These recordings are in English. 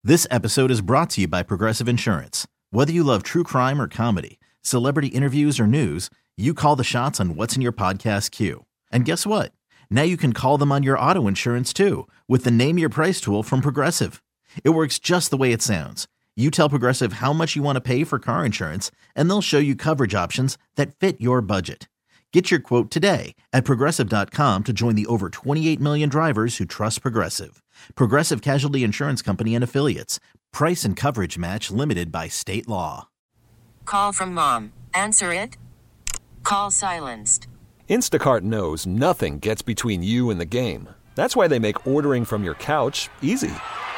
This episode is brought to you by Progressive Insurance. Whether you love true crime or comedy, celebrity interviews or news, you call the shots on what's in your podcast queue. And guess what? Now you can call them on your auto insurance too with the Name Your Price tool from Progressive. It works just the way it sounds. You tell Progressive how much you want to pay for car insurance, and they'll show you coverage options that fit your budget. Get your quote today at Progressive.com to join the over 28 million drivers who trust Progressive. Progressive Casualty Insurance Company and Affiliates. Price and coverage match limited by state law. Call from mom. Answer it. Call silenced. Instacart knows nothing gets between you and the game. That's why they make ordering from your couch easy.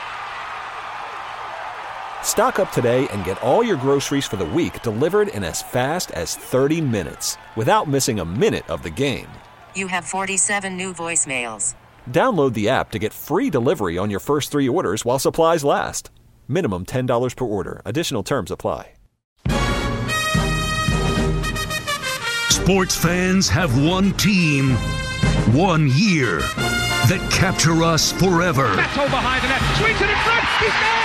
Stock up today and get all your groceries for the week delivered in as fast as 30 minutes without missing a minute of the game. You have 47 new voicemails. Download the app to get free delivery on your first 3 orders while supplies last. Minimum $10 per order. Additional terms apply. Sports fans have one team, 1 year, that capture us forever. Meto behind the net, swings it in front, he's gone!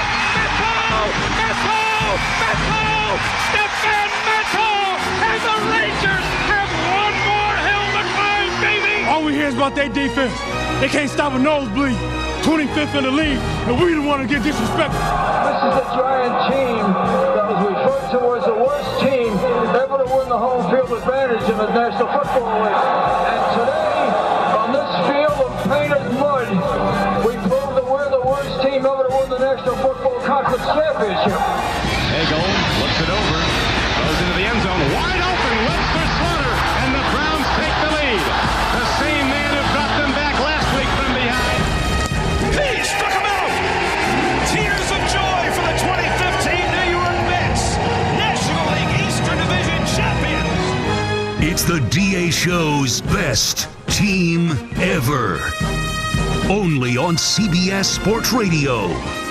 Meto! Stefan Meto! And the Rangers have one more hill to climb, baby! All we hear is about their defense. They can't stop a nosebleed. 25th in the league, and we the one to get disrespected. This is the Giant team that was referred to as the worst team ever to win the home field advantage in the National Football League. And today, on this field of painted mud, we prove that we're the worst team ever to win the National Football Conference Championship. Hagel looks it over, goes into the end zone, wide open, looks for Slaughter, and the Browns take the lead. The same man who brought them back last week from behind. He struck him out! Tears of joy for the 2015 New York Mets, National League Eastern Division champions. It's the DA Show's best team ever. Only on CBS Sports Radio.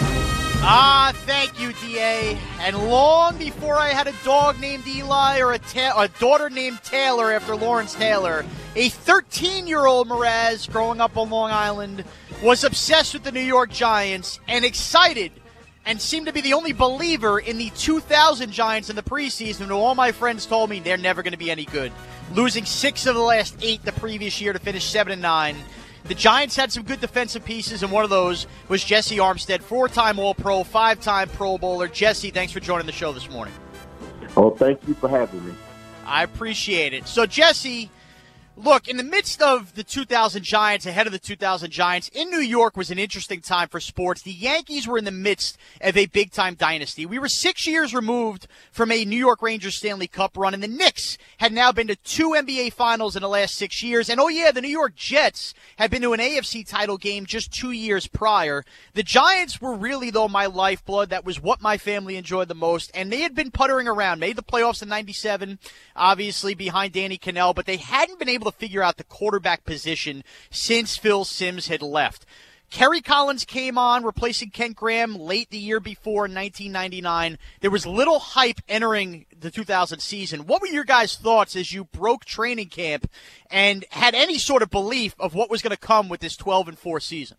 Thank you, DA. And long before I had a dog named Eli or a daughter named Taylor after Lawrence Taylor, a 13-year-old Mraz growing up on Long Island was obsessed with the New York Giants and excited and seemed to be the only believer in the 2000 Giants in the preseason, who all my friends told me they're never going to be any good. Losing 6 of the last 8 the previous year to finish 7-9. The Giants had some good defensive pieces, and one of those was Jesse Armstead, 4-time All-Pro, 5-time Pro Bowler. Jesse, thanks for joining the show this morning. Oh, thank you for having me. I appreciate it. So, Jesse, look, in the midst of the 2000 Giants, ahead of the 2000 Giants, in New York was an interesting time for sports. The Yankees were in the midst of a big-time dynasty. We were 6 years removed from a New York Rangers Stanley Cup run, and the Knicks had now been to 2 NBA Finals in the last 6 years. And, oh, yeah, the New York Jets had been to an AFC title game just 2 years prior. The Giants were really, though, my lifeblood. That was what my family enjoyed the most. And they had been puttering around, made the playoffs in 97, obviously behind Danny Cannell, but they hadn't been able to figure out the quarterback position since Phil Simms had left. Kerry Collins came on, replacing Kent Graham late the year before in 1999. There was little hype entering the 2000 season. What were your guys' thoughts as you broke training camp and had any sort of belief of what was going to come with this 12-4 season?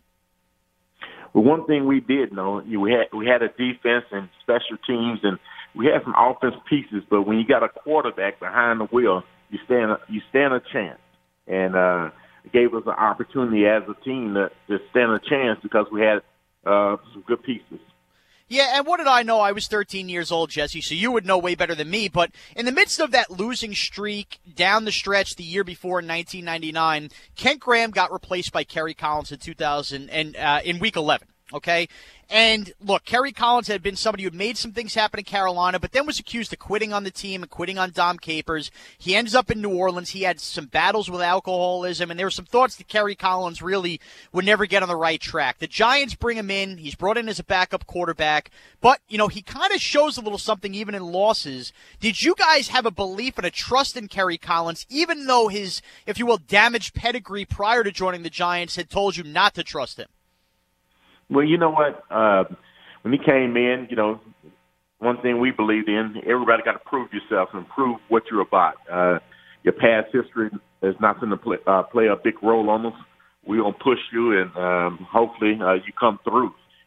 Well, one thing we did know, we had a defense and special teams, and we had some offense pieces. But when you got a quarterback behind the wheel, you stand a chance. And it gave us an opportunity as a team to stand a chance because we had some good pieces. Yeah, and what did I know? I was 13 years old, Jesse, so you would know way better than me. But in the midst of that losing streak down the stretch the year before in 1999, Kent Graham got replaced by Kerry Collins in 2000 and in Week 11. Okay? And, look, Kerry Collins had been somebody who had made some things happen in Carolina, but then was accused of quitting on the team and quitting on Dom Capers. He ends up in New Orleans. He had some battles with alcoholism, and there were some thoughts that Kerry Collins really would never get on the right track. The Giants bring him in. He's brought in as a backup quarterback, but, you know, he kind of shows a little something even in losses. Did you guys have a belief and a trust in Kerry Collins, even though his, if you will, damaged pedigree prior to joining the Giants had told you not to trust him? Well, you know what? When he came in, you know, one thing we believed in, everybody got to prove yourself and prove what you're about. Your past history is not going to play a big role on us. We're going to push you, and hopefully you come through.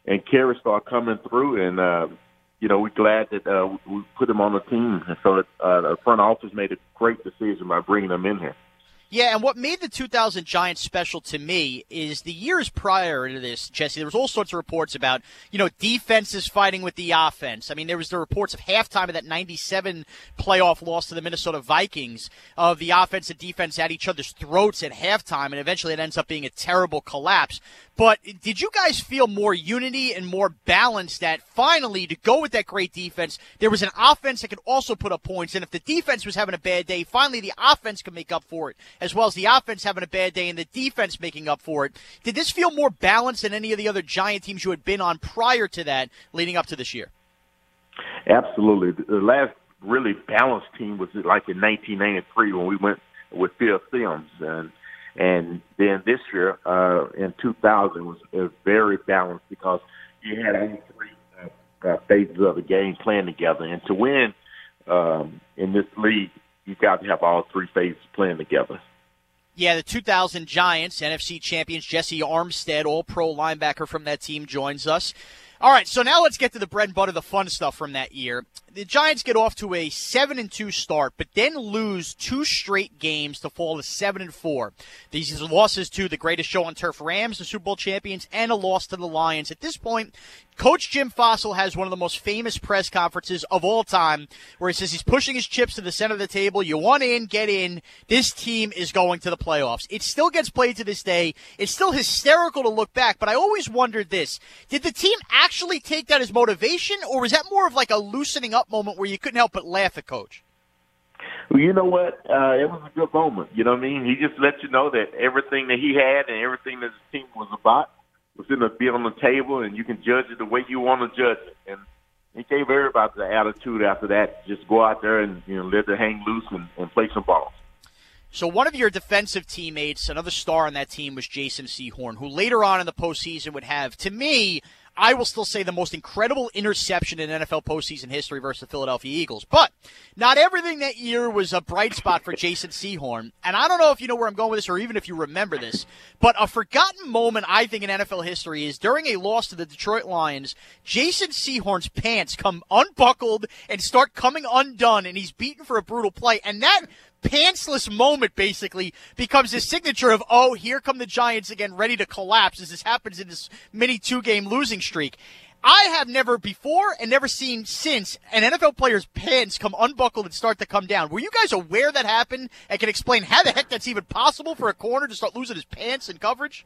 and Kerry started coming through, and we're glad that we put him on the team. And so the front office made a great decision by bringing him in here. Yeah, and what made the 2000 Giants special to me is the years prior to this, Jesse, there was all sorts of reports about, defenses fighting with the offense. I mean, there was the reports of halftime of that 97 playoff loss to the Minnesota Vikings of the offense and defense at each other's throats at halftime, and eventually it ends up being a terrible collapse. But did you guys feel more unity and more balance that finally, to go with that great defense, there was an offense that could also put up points, and if the defense was having a bad day, finally the offense could make up for it, as well as the offense having a bad day and the defense making up for it? Did this feel more balanced than any of the other Giant teams you had been on prior to that, leading up to this year? Absolutely. The last really balanced team was like in 1993 when we went with Phil Simms, and then this year, in 2000, was very balanced because you had all three phases of the game playing together. And to win in this league, you've got to have all three phases playing together. Yeah, the 2000 Giants, NFC champions, Jesse Armstead, all-pro linebacker from that team, joins us. All right, so now let's get to the bread and butter, the fun stuff from that year. The Giants get off to a 7-2 start, but then lose 2 straight games to fall to 7-4. These are losses to the greatest show on turf Rams, the Super Bowl champions, and a loss to the Lions. At this point, Coach Jim Fassel has one of the most famous press conferences of all time, where he says he's pushing his chips to the center of the table. You want in, get in. This team is going to the playoffs. It still gets played to this day. It's still hysterical to look back, but I always wondered this. Did the team actually take that as motivation, or was that more of like a loosening up moment where you couldn't help but laugh at Coach? Well, you know what? It was a good moment. You know what I mean? He just let you know that everything that he had and everything that his team was about was going to be on the table, and you can judge it the way you want to judge it. And he gave everybody the attitude after that, just go out there and let it hang loose and play some ball. So one of your defensive teammates, another star on that team, was Jason Sehorn, who later on in the postseason would have, to me, I will still say the most incredible interception in NFL postseason history versus the Philadelphia Eagles. But not everything that year was a bright spot for Jason Sehorn. And I don't know if you know where I'm going with this or even if you remember this, but a forgotten moment, I think, in NFL history is during a loss to the Detroit Lions, Jason Sehorn's pants come unbuckled and start coming undone, and he's beaten for a brutal play. And that pantsless moment basically becomes his signature of, oh, here come the Giants again, ready to collapse as this happens in this mini 2-game losing streak. I have never before and never seen since an NFL player's pants come unbuckled and start to come down. Were you guys aware that happened and can explain how the heck that's even possible for a corner to start losing his pants in coverage?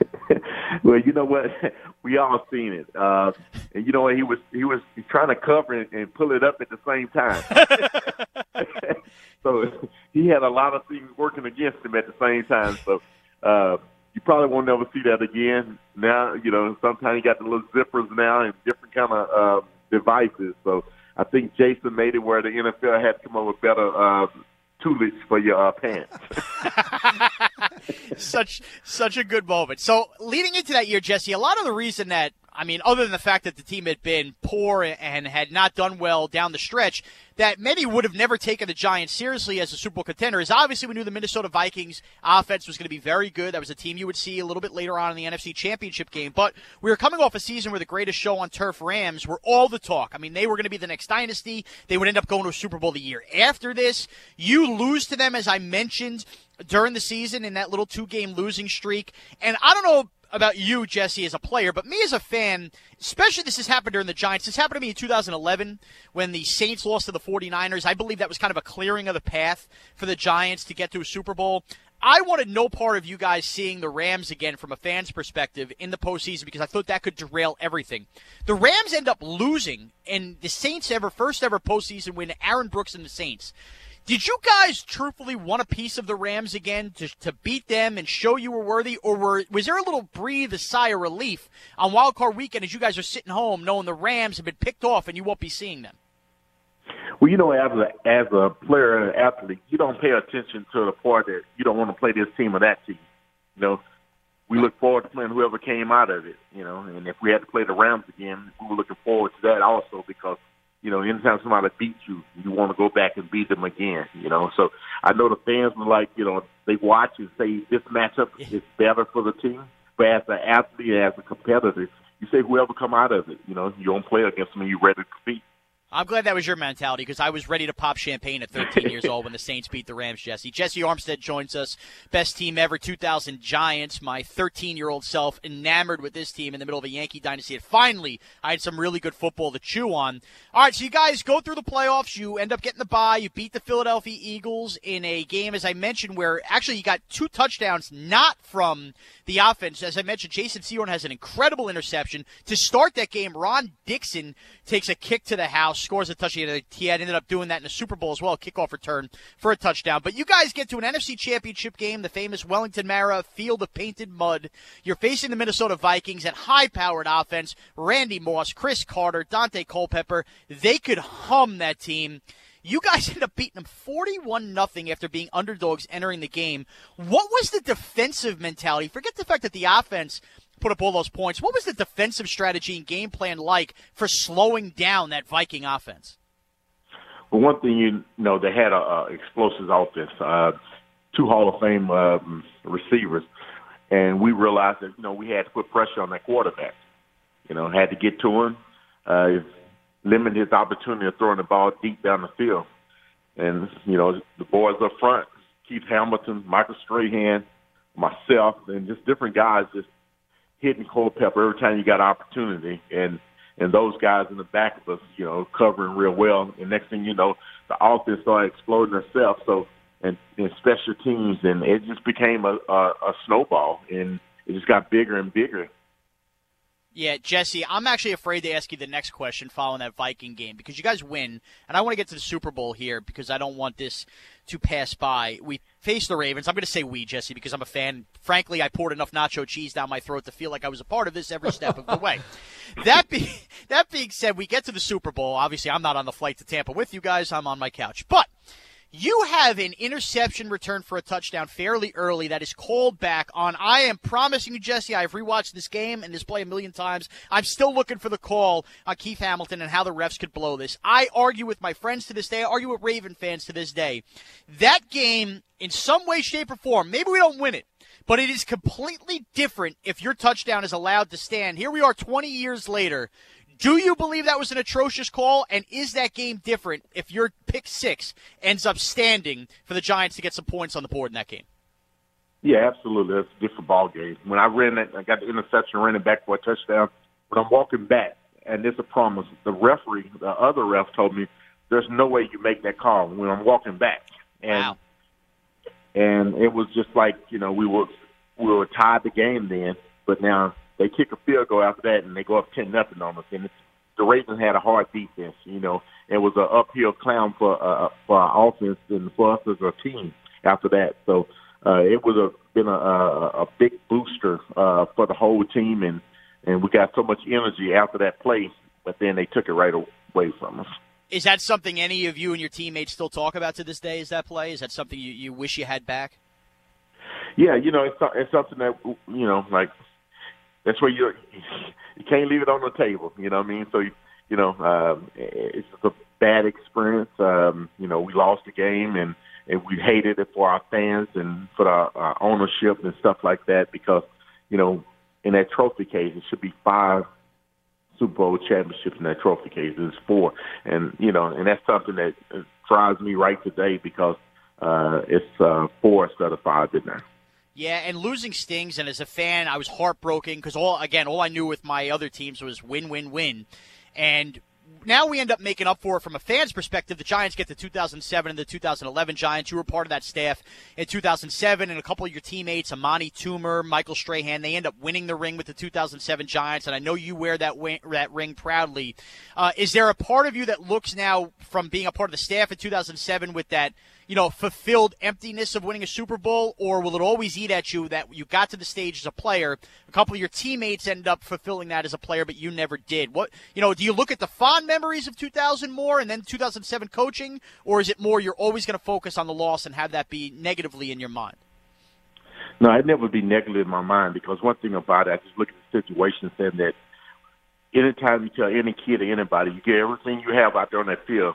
Well, you know what? We all seen it. And you know what? He was trying to cover it and pull it up at the same time. So he had a lot of things working against him at the same time. So you probably won't never see that again. Now, sometimes you got the little zippers now and different kind of devices. So I think Jason made it where the NFL had to come up with better toolage for your pants. Such a good moment. So leading into that year, Jesse, a lot of the reason that, other than the fact that the team had been poor and had not done well down the stretch, that many would have never taken the Giants seriously as a Super Bowl contender is obviously we knew the Minnesota Vikings offense was going to be very good. That was a team you would see a little bit later on in the NFC Championship game. But we were coming off a season where the greatest show on turf Rams were all the talk. They were going to be the next dynasty. They would end up going to a Super Bowl the year after this. You lose to them, as I mentioned, during the season in that little 2-game losing streak. And I don't know about you, Jesse, as a player, but me as a fan, especially this has happened during the Giants. This happened to me in 2011 when the Saints lost to the 49ers. I believe that was kind of a clearing of the path for the Giants to get to a Super Bowl. I wanted no part of you guys seeing the Rams again from a fan's perspective in the postseason because I thought that could derail everything. The Rams end up losing, and the Saints first ever postseason win, Aaron Brooks and the Saints. Did you guys truthfully want a piece of the Rams again to beat them and show you were worthy, or was there a little a sigh of relief on Wild Card Weekend as you guys are sitting home knowing the Rams have been picked off and you won't be seeing them? Well, as a player and an athlete, you don't pay attention to the part that you don't want to play this team or that team. We look forward to playing whoever came out of it, and if we had to play the Rams again, we were looking forward to that also because anytime somebody beats you, you want to go back and beat them again, So I know the fans were like, they watch and say this matchup is better for the team. But as an athlete, as a competitor, you say whoever come out of it, you don't play against them and you're ready to compete. I'm glad that was your mentality because I was ready to pop champagne at 13 years old when the Saints beat the Rams, Jesse. Jesse Armstead joins us. Best team ever, 2000 Giants. My 13-year-old self enamored with this team in the middle of a Yankee dynasty. And finally, I had some really good football to chew on. All right, so you guys go through the playoffs. You end up getting the bye. You beat the Philadelphia Eagles in a game, as I mentioned, where actually you got 2 touchdowns not from the offense. As I mentioned, Jason Sehorn has an incredible interception. To start that game, Ron Dixon takes a kick to the house, scores a touchdown. He had ended up doing that in the Super Bowl as well, a kickoff return for a touchdown. But you guys get to an NFC Championship game, the famous Wellington Mara Field of Painted Mud. You're facing the Minnesota Vikings at high-powered offense. Randy Moss, Chris Carter, Dante Culpepper. They could hum that team. You guys ended up beating them 41-0 after being underdogs entering the game. What was the defensive mentality? Forget the fact that the offense put up all those points. What was the defensive strategy and game plan like for slowing down that Viking offense? Well, one thing, they had a explosive offense, 2 Hall of Fame receivers, and we realized that, we had to put pressure on that quarterback. Had to get to him, limit his opportunity of throwing the ball deep down the field. And, the boys up front, Keith Hamilton, Michael Strahan, myself, and just different guys just hitting Culpepper every time you got opportunity. And those guys in the back of us, covering real well. And next thing you know, the offense started exploding itself. So, and special teams, and it just became a snowball, and it just got bigger and bigger. Yeah, Jesse, I'm actually afraid to ask you the next question following that Viking game because you guys win, and I want to get to the Super Bowl here because I don't want this to pass by. We faced the Ravens. I'm going to say we, Jesse, because I'm a fan. Frankly, I poured enough nacho cheese down my throat to feel like I was a part of this every step of the way. That being said, we get to the Super Bowl. Obviously, I'm not on the flight to Tampa with you guys. I'm on my couch. But you have an interception return for a touchdown fairly early that is called back on. I am promising you, Jesse, I've rewatched this game and this play a million times. I'm still looking for the call on Keith Hamilton and how the refs could blow this. I argue with my friends to this day. I argue with Raven fans to this day. That game, in some way, shape, or form, maybe we don't win it, but it is completely different if your touchdown is allowed to stand. Here we are 20 years later. Do you believe that was an atrocious call, and is that game different if your pick 6 ends up standing for the Giants to get some points on the board in that game? Yeah, absolutely. That's a different ball game. When I got the interception, ran it back for a touchdown. When I'm walking back, and there's a promise, the referee, the other ref told me, there's no way you make that call when I'm walking back. Wow. And it was just like, we were tied the game then, but now they kick a field goal after that, and they go up 10-0 on us. And the Ravens had a hard defense. It was an uphill climb for our offense and for us as a team after that. So it would have been a big booster for the whole team, and we got so much energy after that play. But then they took it right away from us. Is that something any of you and your teammates still talk about to this day? Is that play? Is that something you wish you had back? Yeah, it's something that like. That's where you can't leave it on the table, you know what I mean? So, it's a bad experience. We lost the game, and we hated it for our fans and for our ownership and stuff like that because, in that trophy case, it should be 5 Super Bowl championships in that trophy case. It's 4. And, and that's something that drives me right today because it's 4 instead of 5, didn't I? Yeah, and losing stings, and as a fan, I was heartbroken because all I knew with my other teams was win, win, win. And now we end up making up for it from a fan's perspective. The Giants get the 2007 and the 2011 Giants. You were part of that staff in 2007, and a couple of your teammates, Amani Toomer, Michael Strahan, they end up winning the ring with the 2007 Giants, and I know you wear that ring proudly. Is there a part of you that looks now from being a part of the staff in 2007 with that, fulfilled emptiness of winning a Super Bowl, or will it always eat at you that you got to the stage as a player, a couple of your teammates ended up fulfilling that as a player, but you never did? What, do you look at the fond memories of 2000 more and then 2007 coaching, or is it more you're always going to focus on the loss and have that be negatively in your mind? No, I'd never be negative in my mind because one thing about it, I just look at the situation saying that anytime you tell any kid or anybody, you get everything you have out there on that field,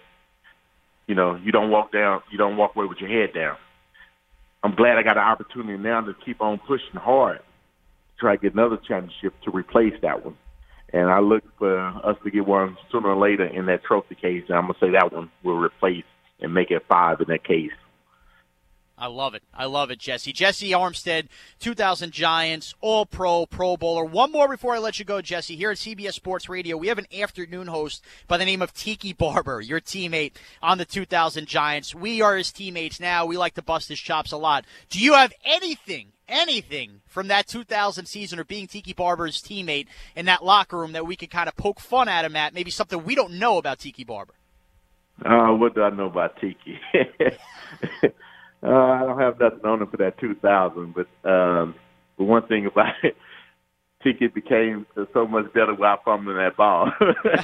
you don't walk away with your head down. I'm glad I got an opportunity now to keep on pushing hard to try to get another championship to replace that one. And I look for us to get one sooner or later in that trophy case. And I'm going to say that one will replace and make it 5 in that case. I love it. I love it, Jesse. Jesse Armstead, 2000 Giants, All-Pro, Pro Bowler. One more before I let you go, Jesse. Here at CBS Sports Radio, we have an afternoon host by the name of Tiki Barber, your teammate on the 2000 Giants. We are his teammates now. We like to bust his chops a lot. Do you have anything from that 2000 season or being Tiki Barber's teammate in that locker room that we could kind of poke fun at him at, maybe something we don't know about Tiki Barber? What do I know about Tiki? I don't have nothing on him for that 2000, but one thing about it, Tiki became so much better while fumbling that ball.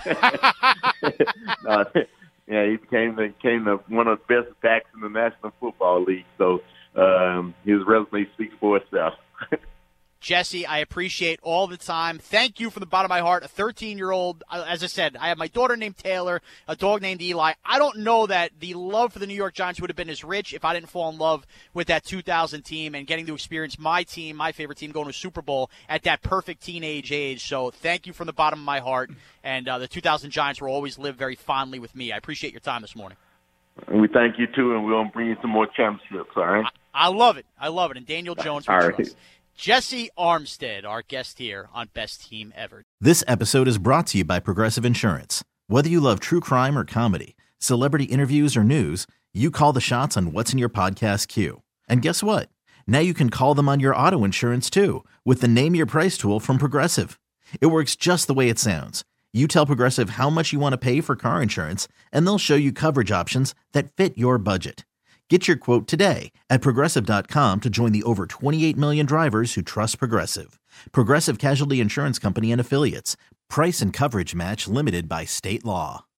He became one of the best backs in the National Football League. So his resume speaks for itself. Jesse, I appreciate all the time. Thank you from the bottom of my heart. A 13-year-old, as I said, I have my daughter named Taylor, a dog named Eli. I don't know that the love for the New York Giants would have been as rich if I didn't fall in love with that 2000 team and getting to experience my team, my favorite team, going to a Super Bowl at that perfect teenage age. So thank you from the bottom of my heart. And the 2000 Giants will always live very fondly with me. I appreciate your time this morning. And we thank you, too, and we'll bring you some more championships, all right? I love it. I love it. And Daniel Jones for all trust. Right. Jesse Armstead, our guest here on Best Team Ever. This episode is brought to you by Progressive Insurance. Whether you love true crime or comedy, celebrity interviews or news, you call the shots on what's in your podcast queue. And guess what? Now you can call them on your auto insurance too with the Name Your Price tool from Progressive. It works just the way it sounds. You tell Progressive how much you want to pay for car insurance, and they'll show you coverage options that fit your budget. Get your quote today at Progressive.com to join the over 28 million drivers who trust Progressive. Progressive Casualty Insurance Company and Affiliates. Price and coverage match limited by state law.